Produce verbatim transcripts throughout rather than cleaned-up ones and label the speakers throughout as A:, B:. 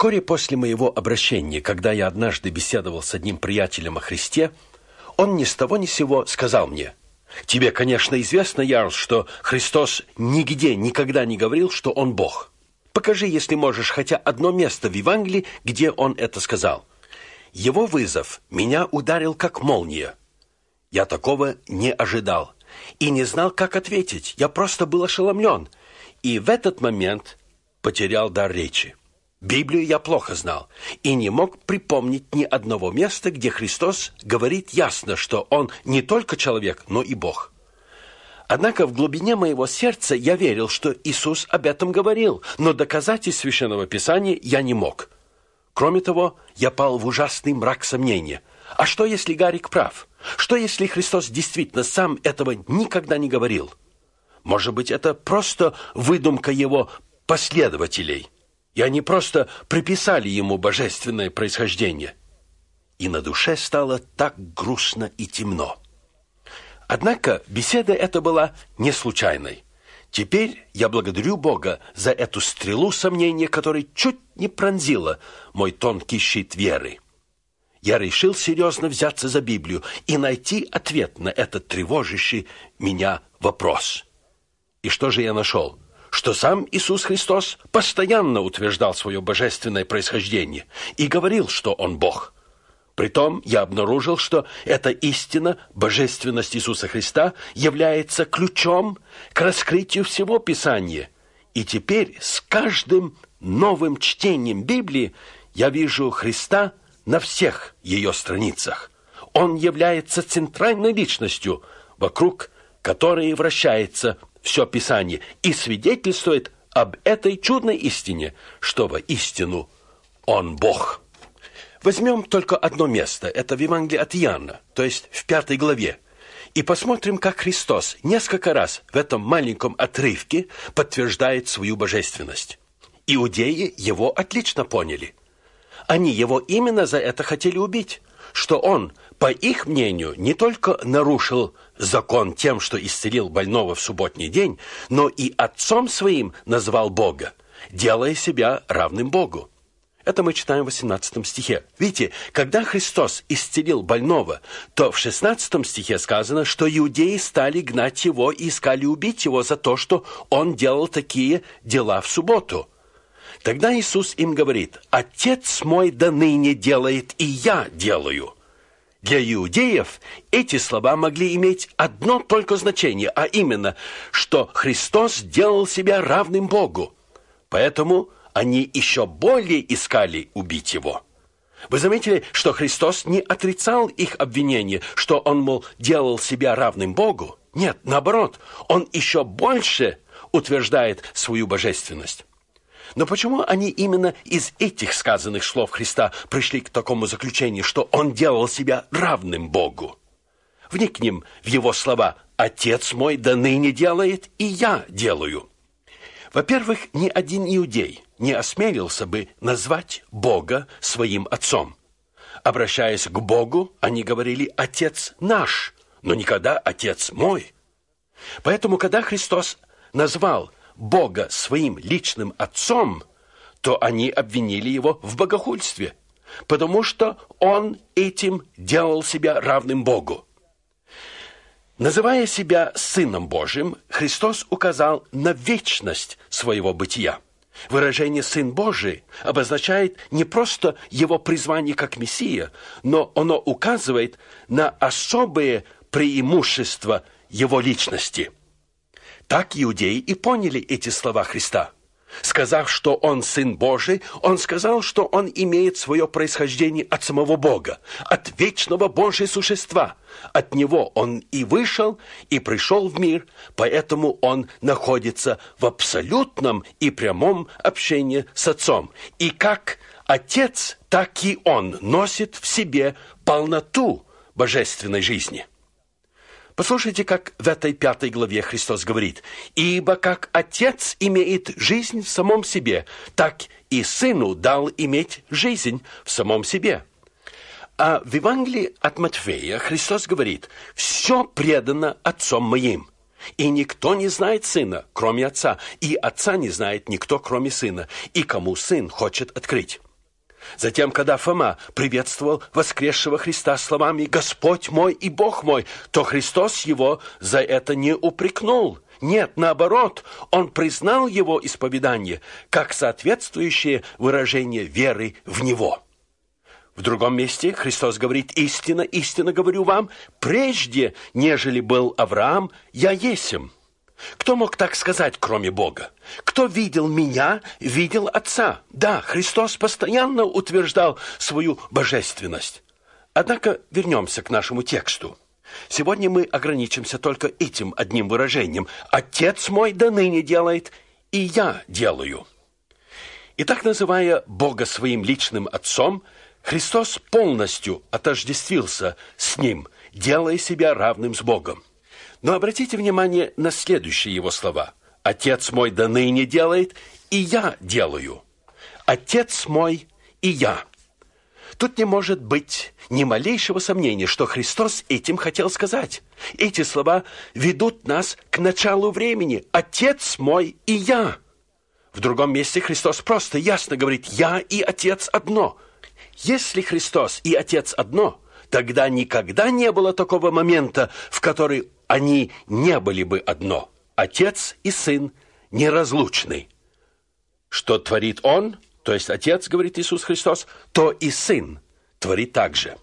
A: Вскоре после моего обращения, когда я однажды беседовал с одним приятелем о Христе, он ни с того ни с сего сказал мне: «Тебе, конечно, известно, Ярл, что Христос нигде никогда не говорил, что Он Бог. Покажи, если можешь, хотя одно место в Евангелии, где Он это сказал». Его вызов меня ударил как молния. Я такого не ожидал и не знал, как ответить. Я просто был ошеломлен. И в этот момент потерял дар речи. Библию я плохо знал и не мог припомнить ни одного места, где Христос говорит ясно, что Он не только человек, но и Бог. Однако в глубине моего сердца я верил, что Иисус об этом говорил, но доказать из Священного Писания я не мог. Кроме того, я пал в ужасный мрак сомнения. А что, если Гарик прав? Что, если Христос действительно сам этого никогда не говорил? Может быть, это просто выдумка Его последователей, и они просто приписали Ему божественное происхождение? И на душе стало так грустно и темно. Однако беседа эта была не случайной. Теперь я благодарю Бога за эту стрелу сомнения, которая чуть не пронзила мой тонкий щит веры. Я решил серьезно взяться за Библию и найти ответ на этот тревожащий меня вопрос. И что же я нашел? Что сам Иисус Христос постоянно утверждал свое божественное происхождение и говорил, что Он Бог. Притом я обнаружил, что эта истина, божественность Иисуса Христа, является ключом к раскрытию всего Писания. И теперь с каждым новым чтением Библии я вижу Христа на всех ее страницах. Он является центральной личностью, вокруг которой вращается все Писание, и свидетельствует об этой чудной истине, что воистину Он Бог. Возьмем только одно место, это в Евангелии от Иоанна, то есть в пятой главе, и посмотрим, как Христос несколько раз в этом маленьком отрывке подтверждает свою божественность. Иудеи Его отлично поняли. Они Его именно за это хотели убить, что Он, по их мнению, не только нарушил закон тем, что исцелил больного в субботний день, но и Отцом Своим назвал Бога, делая себя равным Богу. Это мы читаем в восемнадцатом стихе. Видите, когда Христос исцелил больного, то в шестнадцатом стихе сказано, что иудеи стали гнать Его и искали убить Его за то, что Он делал такие дела в субботу. Тогда Иисус им говорит: «Отец мой до ныне делает, и я делаю». Для иудеев эти слова могли иметь одно только значение, а именно, что Христос делал себя равным Богу. Поэтому они еще более искали убить Его. Вы заметили, что Христос не отрицал их обвинение, что Он, мол, делал себя равным Богу? Нет, наоборот, Он еще больше утверждает свою божественность. Но почему они именно из этих сказанных слов Христа пришли к такому заключению, что Он делал себя равным Богу? Вникнем в Его слова: «Отец мой до ныне делает, и я делаю». Во-первых, ни один иудей не осмелился бы назвать Бога своим отцом. Обращаясь к Богу, они говорили «Отец наш», но никогда «Отец мой». Поэтому, когда Христос назвал Бога своим личным отцом, то они обвинили Его в богохульстве, потому что Он этим делал себя равным Богу. Называя себя Сыном Божьим, Христос указал на вечность своего бытия. Выражение «Сын Божий» обозначает не просто Его призвание как Мессия, но оно указывает на особые преимущества Его личности. Так иудеи и поняли эти слова Христа. Сказав, что Он Сын Божий, Он сказал, что Он имеет свое происхождение от самого Бога, от вечного Божьего существа. От Него Он и вышел, и пришел в мир, поэтому Он находится в абсолютном и прямом общении с Отцом. И как Отец, так и Он носит в себе полноту божественной жизни. Послушайте, как в этой пятой главе Христос говорит: «Ибо как Отец имеет жизнь в самом себе, так и Сыну дал иметь жизнь в самом себе». А в Евангелии от Матфея Христос говорит: «Все предано Отцом моим, и никто не знает Сына, кроме Отца, и Отца не знает никто, кроме Сына, и кому Сын хочет открыть». Затем, когда Фома приветствовал воскресшего Христа словами «Господь мой и Бог мой», то Христос его за это не упрекнул. Нет, наоборот, он признал его исповедание как соответствующее выражение веры в него. В другом месте Христос говорит: «Истинно, истинно говорю вам, прежде, нежели был Авраам, я есмь». Кто мог так сказать, кроме Бога? Кто видел меня, видел Отца. Да, Христос постоянно утверждал свою божественность. Однако вернемся к нашему тексту. Сегодня мы ограничимся только этим одним выражением: «Отец мой до ныне делает, и я делаю». И так, называя Бога своим личным Отцом, Христос полностью отождествился с Ним, делая себя равным с Богом. Но обратите внимание на следующие его слова: «Отец мой до ныне делает, и я делаю». «Отец мой и я». Тут не может быть ни малейшего сомнения, что Христос этим хотел сказать. Эти слова ведут нас к началу времени. «Отец мой и я». В другом месте Христос просто ясно говорит: «Я и Отец одно». Если Христос и Отец одно, тогда никогда не было такого момента, в который они не были бы одно. Отец и Сын неразлучны. Что творит Он, то есть Отец, говорит Иисус Христос, то и Сын творит так же.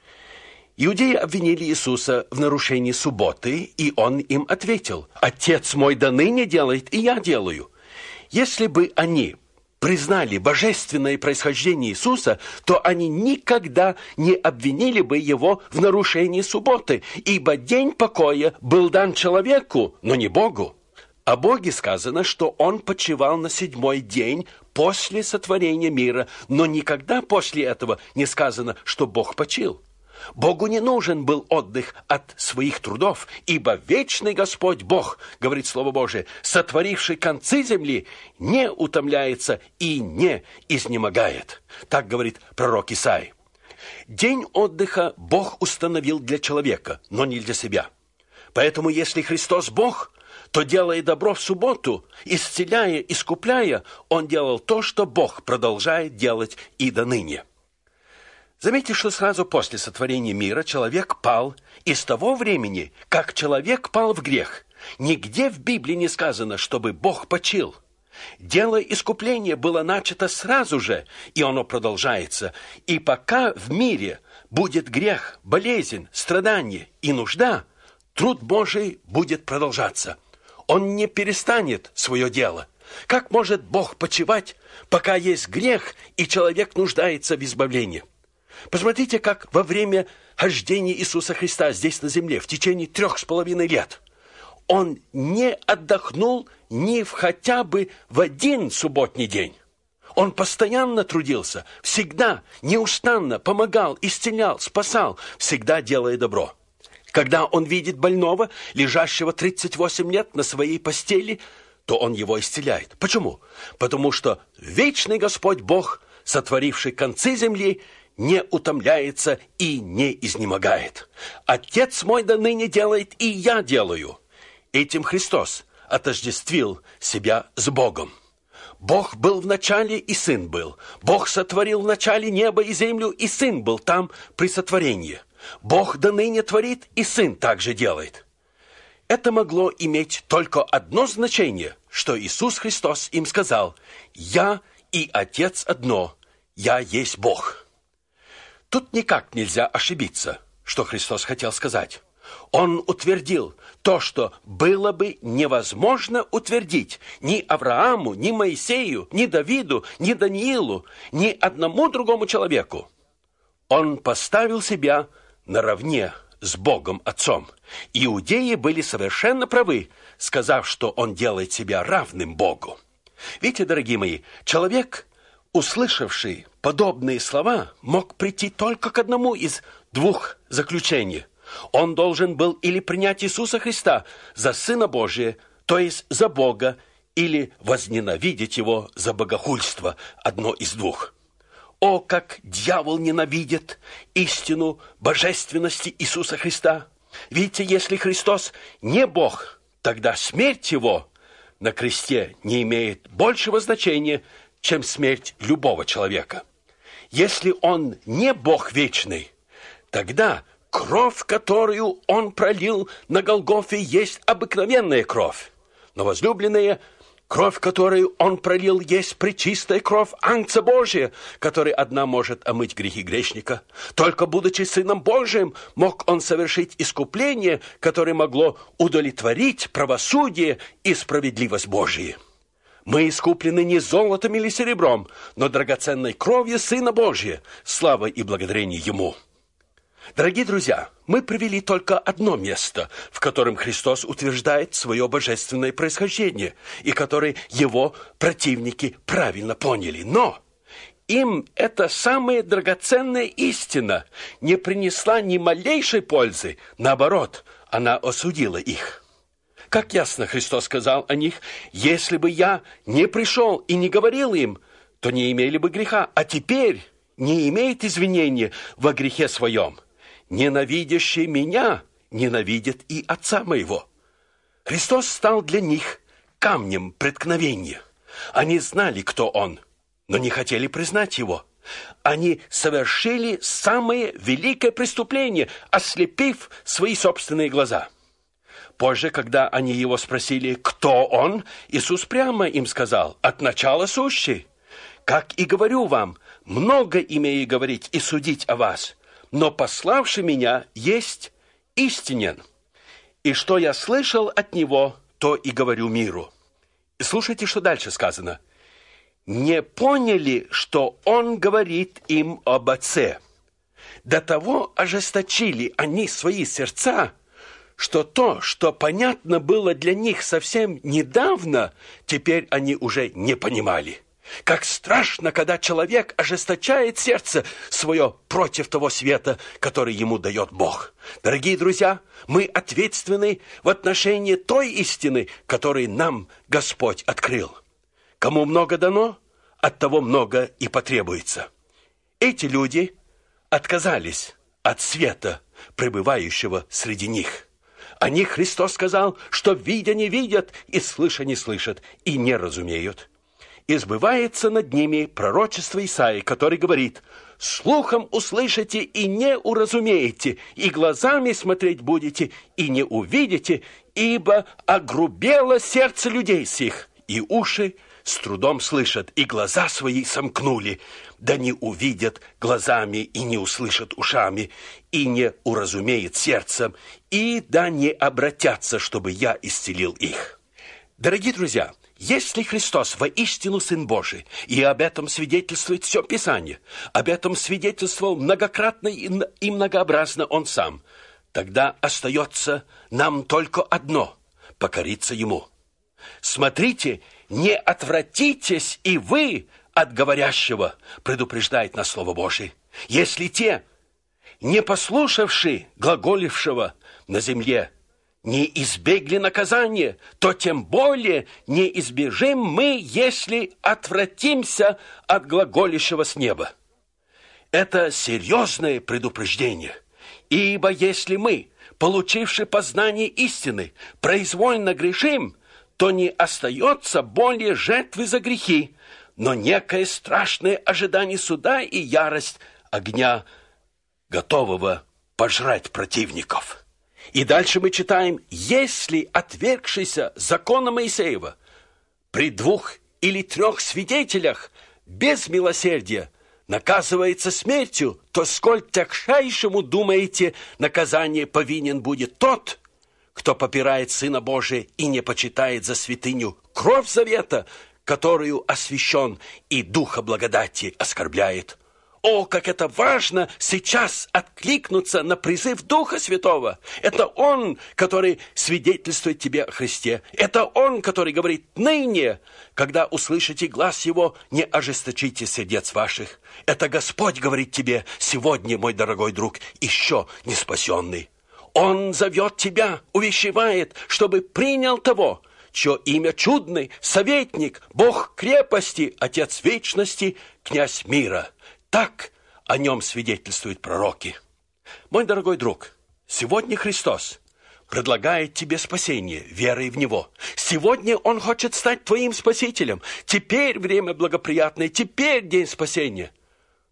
A: Иудеи обвинили Иисуса в нарушении субботы, и Он им ответил: «Отец мой до ныне делает, и я делаю». Если бы они признали божественное происхождение Иисуса, то они никогда не обвинили бы Его в нарушении субботы, ибо день покоя был дан человеку, но не Богу. О Боге сказано, что Он почивал на седьмой день после сотворения мира, но никогда после этого не сказано, что Бог почил. Богу не нужен был отдых от своих трудов, ибо вечный Господь Бог, говорит Слово Божие, сотворивший концы земли, не утомляется и не изнемогает. Так говорит пророк Исаия. День отдыха Бог установил для человека, но не для себя. Поэтому, если Христос Бог, то, делая добро в субботу, исцеляя, искупляя, Он делал то, что Бог продолжает делать и до ныне. Заметьте, что сразу после сотворения мира человек пал, и с того времени, как человек пал в грех, нигде в Библии не сказано, чтобы Бог почил. Дело искупления было начато сразу же, и оно продолжается. И пока в мире будет грех, болезнь, страдание и нужда, труд Божий будет продолжаться. Он не перестанет свое дело. Как может Бог почивать, пока есть грех, и человек нуждается в избавлении? Посмотрите, как во время хождения Иисуса Христа здесь на земле в течение трех с половиной лет Он не отдохнул ни в хотя бы в один субботний день. Он постоянно трудился, всегда, неустанно помогал, исцелял, спасал, всегда делая добро. Когда Он видит больного, лежащего тридцать восемь лет на своей постели, то Он его исцеляет. Почему? Потому что вечный Господь Бог, сотворивший концы земли, не утомляется и не изнемогает. «Отец мой до ныне делает, и я делаю». Этим Христос отождествил себя с Богом. Бог был в начале, и Сын был. Бог сотворил в начале небо и землю, и Сын был там при сотворении. Бог до ныне творит, и Сын также делает. Это могло иметь только одно значение, что Иисус Христос им сказал: «Я и Отец одно, я есть Бог». Тут никак нельзя ошибиться, что Христос хотел сказать. Он утвердил то, что было бы невозможно утвердить ни Аврааму, ни Моисею, ни Давиду, ни Даниилу, ни одному другому человеку. Он поставил себя наравне с Богом Отцом. Иудеи были совершенно правы, сказав, что Он делает себя равным Богу. Видите, дорогие мои, человек, услышавший подобные слова, мог прийти только к одному из двух заключений. Он должен был или принять Иисуса Христа за Сына Божия, то есть за Бога, или возненавидеть Его за богохульство, одно из двух. О, как дьявол ненавидит истину божественности Иисуса Христа! Видите, если Христос не Бог, тогда смерть Его на кресте не имеет большего значения, чем смерть любого человека. Если Он не Бог вечный, тогда кровь, которую Он пролил на Голгофе, есть обыкновенная кровь. Но, возлюбленные, кровь, которую Он пролил, есть пречистая кровь Агнца Божия, которая одна может омыть грехи грешника. Только будучи Сыном Божиим, мог Он совершить искупление, которое могло удовлетворить правосудие и справедливость Божию. Мы искуплены не золотом или серебром, но драгоценной кровью Сына Божия, слава и благодарение Ему. Дорогие друзья, мы привели только одно место, в котором Христос утверждает свое божественное происхождение, и которое Его противники правильно поняли. Но им эта самая драгоценная истина не принесла ни малейшей пользы, наоборот, она осудила их. Как ясно Христос сказал о них: «Если бы я не пришел и не говорил им, то не имели бы греха, а теперь не имеет извинения во грехе своем. Ненавидящий меня ненавидит и Отца моего». Христос стал для них камнем преткновения. Они знали, кто Он, но не хотели признать Его. Они совершили самое великое преступление, ослепив свои собственные глаза. Позже, когда они Его спросили, кто Он, Иисус прямо им сказал: «От начала сущий. Как и говорю вам, много имею говорить и судить о вас, но пославший меня есть истинен. И что я слышал от Него, то и говорю миру». И слушайте, что дальше сказано. «Не поняли, что Он говорит им об Отце. До того ожесточили они свои сердца, что то, что понятно было для них совсем недавно, теперь они уже не понимали. Как страшно, когда человек ожесточает сердце свое против того света, который ему дает Бог. Дорогие друзья, мы ответственны в отношении той истины, которую нам Господь открыл. Кому много дано, от того много и потребуется. Эти люди отказались от света, пребывающего среди них. О них Христос сказал, что видя не видят, и слыша не слышат, и не разумеют. И сбывается над ними пророчество Исаии, который говорит: «Слухом услышите и не уразумеете, и глазами смотреть будете и не увидите, ибо огрубело сердце людей сих, и уши с трудом слышат, и глаза свои сомкнули, да не увидят глазами и не услышат ушами, и не уразумеют сердцем, и да не обратятся, чтобы я исцелил их». Дорогие друзья, если Христос воистину Сын Божий, и об этом свидетельствует все Писание, об этом свидетельствовал многократно и многообразно Он Сам, тогда остается нам только одно – покориться Ему. Смотрите, не отвратитесь и вы от говорящего, предупреждает нас Слово Божие. Если те, не послушавши глаголившего на земле, не избегли наказания, то тем более не избежим мы, если отвратимся от глаголящего с неба. Это серьезное предупреждение, ибо если мы, получивши познание истины, произвольно грешим, то не остается более жертвы за грехи, но некое страшное ожидание суда и ярость огня, готового пожрать противников. И дальше мы читаем: «Если отвергшийся закона Моисеева при двух или трех свидетелях без милосердия наказывается смертью, то сколь тягчайшему, думаете, наказание повинен будет тот, кто попирает Сына Божия и не почитает за святыню кровь завета, которую освящен, и Духа благодати оскорбляет». О, как это важно сейчас откликнуться на призыв Духа Святого. Это Он, который свидетельствует тебе о Христе. Это Он, который говорит: ныне, когда услышите глас Его, не ожесточите сердец ваших. Это Господь говорит тебе сегодня, мой дорогой друг, еще не спасенный. Он зовет тебя, увещевает, чтобы принял того, чье имя чудный, советник, Бог крепости, Отец вечности, князь мира. Так о нем свидетельствуют пророки. Мой дорогой друг, сегодня Христос предлагает тебе спасение верой в Него. Сегодня Он хочет стать твоим спасителем. Теперь время благоприятное, теперь день спасения.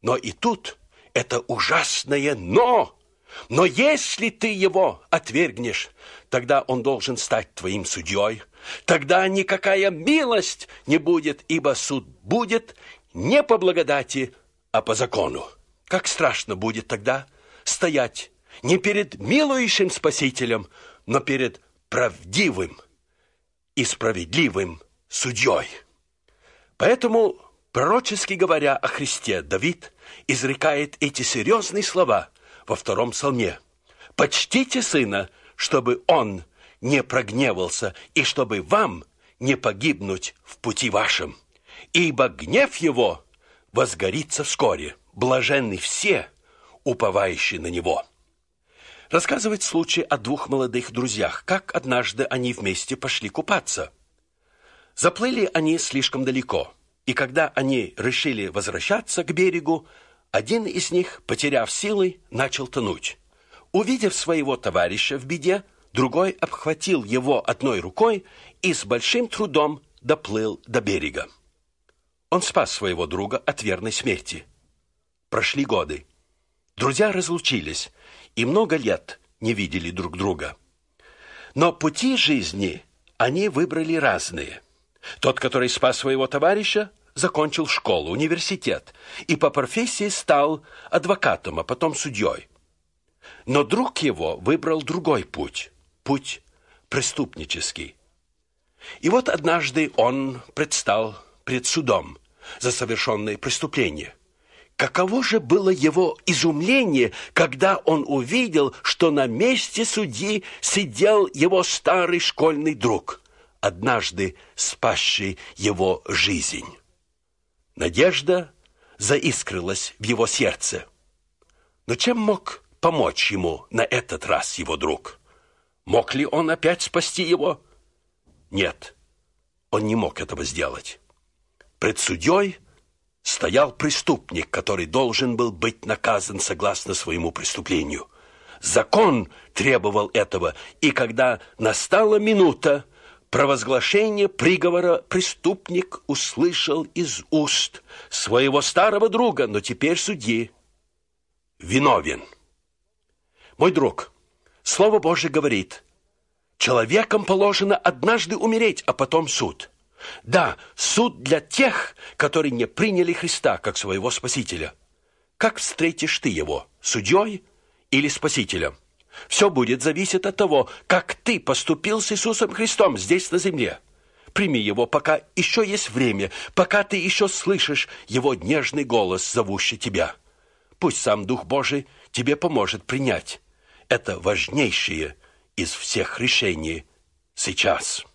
A: Но и тут это ужасное «но». Но если ты его отвергнешь, тогда он должен стать твоим судьей. Тогда никакая милость не будет, ибо суд будет не по благодати, а по закону. Как страшно будет тогда стоять не перед милующим Спасителем, но перед правдивым и справедливым судьей. Поэтому, пророчески говоря о Христе, Давид изрекает эти серьезные слова во втором псалме. «Почтите сына, чтобы он не прогневался, и чтобы вам не погибнуть в пути вашем. Ибо гнев его возгорится вскоре, блаженны все, уповающие на него». Рассказывает случай о двух молодых друзьях, как однажды они вместе пошли купаться. Заплыли они слишком далеко, и когда они решили возвращаться к берегу, один из них, потеряв силы, начал тонуть. Увидев своего товарища в беде, другой обхватил его одной рукой и с большим трудом доплыл до берега. Он спас своего друга от верной смерти. Прошли годы. Друзья разлучились и много лет не видели друг друга. Но пути жизни они выбрали разные. Тот, который спас своего товарища, закончил школу, университет и по профессии стал адвокатом, а потом судьей. Но друг его выбрал другой путь, путь преступнический. И вот однажды он предстал пред судом за совершенное преступление. Каково же было его изумление, когда он увидел, что на месте судьи сидел его старый школьный друг, однажды спасший его жизнь. Надежда заискрилась в его сердце. Но чем мог помочь ему на этот раз его друг? Мог ли он опять спасти его? Нет, он не мог этого сделать. Пред судьей стоял преступник, который должен был быть наказан согласно своему преступлению. Закон требовал этого, и когда настала минута провозглашения приговора, преступник услышал из уст своего старого друга, но теперь судьи: виновен. Мой друг, Слово Божие говорит: человеком положено однажды умереть, а потом суд. Да, суд для тех, которые не приняли Христа как своего Спасителя. Как встретишь ты его, судьей или Спасителем? Все будет зависеть от того, как ты поступил с Иисусом Христом здесь на земле. Прими его, пока еще есть время, пока ты еще слышишь его нежный голос, зовущий тебя. Пусть сам Дух Божий тебе поможет принять это важнейшее из всех решений сейчас.